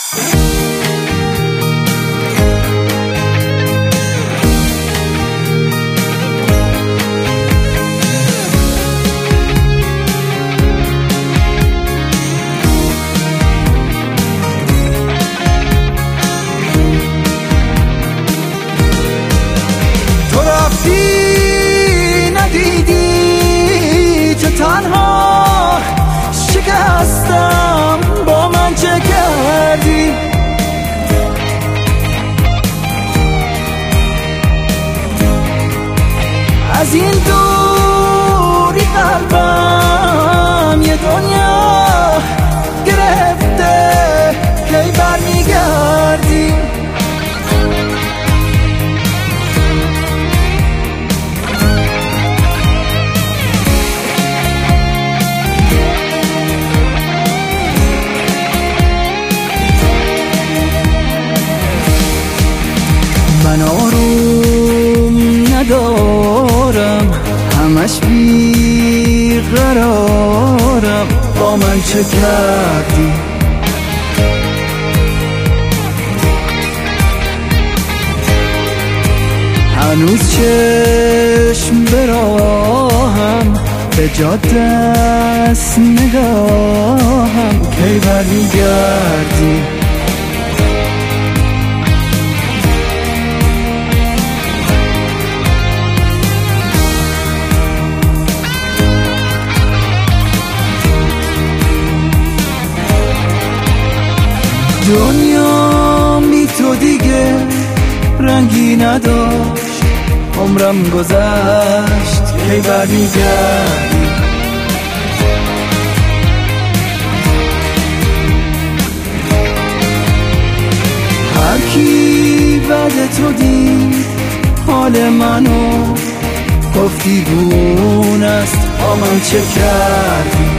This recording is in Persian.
ندیدی تو تنها شکستم، با من چه کردی؟ از این دوری قلبم یه دنیا گرفته، کی برمیگردی؟ من آروم ندارم، همش بیقرارم، با من چه کردی؟ هنوز چشم براهم، به جا دست نگاهم، کی برمیگردی؟ دنیا بی تو دیگه رنگی نداشت، عمرم گذشت، کی برمیگردی؟ هر کی بعد تو دید حال منو، گفتی گونه است، با من چه کردی؟